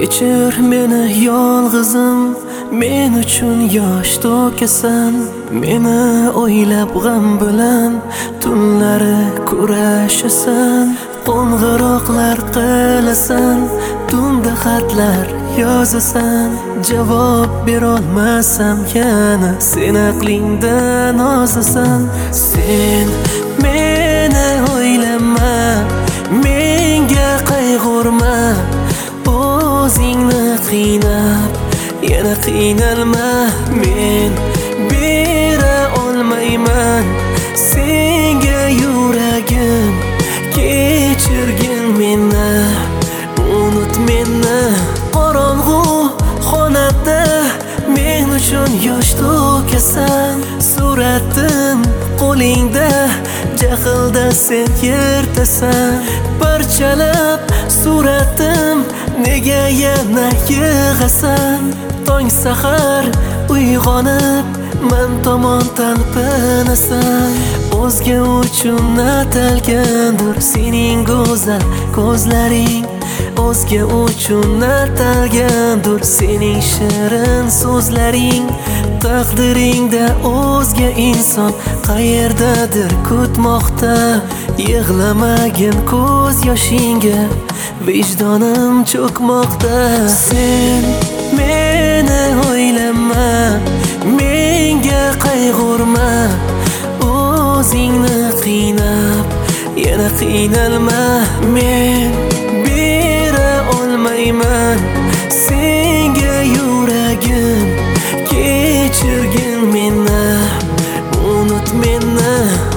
Kechir meni yolg'izim, men uchun yosh to'kasan. Meni o'ylab g'am bilan tunlari kurashasan. Qo'ng'iroqlar qilasan, tunda xatlar yozasan. Javob berolmasam yana sen aqlingdan ozasan. Sen meni o'ylama, menga qayg'urma. O'zingni qiynab yana qiynalma. Men bera olmayman senga yuragim. Kechirgin meni, unut meni. Qorong'u xonada men uchun yosh to'kasan. Suratim qo'lingda, jahlda sen yirtasan. Parchalab suratim, nega yana yig'asan? Tong sahar uyg'onib men tomon talpinasan. O'zga uchun atalgandir sening go'zal ko'zlaring. O'zga uchun atalgandir sening shirin so'zlaring. Taqdiringda o'zga inson qayerdadir kutmoqda. Yig'lamagin ko'z yoshingga, vijdonim cho'kmoqda. Sen meni o'ylama, menga qayg'urma. O'zingni qiynab yana qiynalma. Men bera olmayman senga yuragim. Kechirgin meni, unut meni.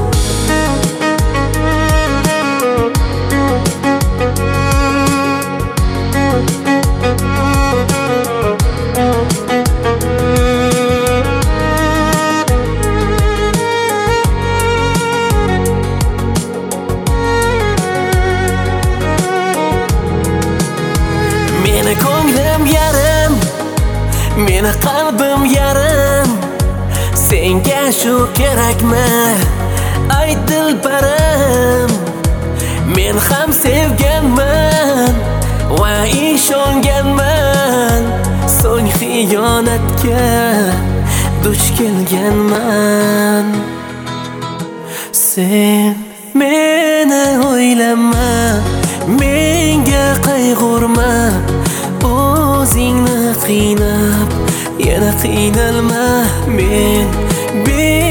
Meni ko'nglim yarim, meni qalbim yarim. Senga shu kerakmi? Ay dilbarim, men ham sevganman va ishonganman. So'ng xiyonatga duch kelganman. Sen meni o'ylama, menga qayg'urma. O'zingni qiynab yana qiynalma. Men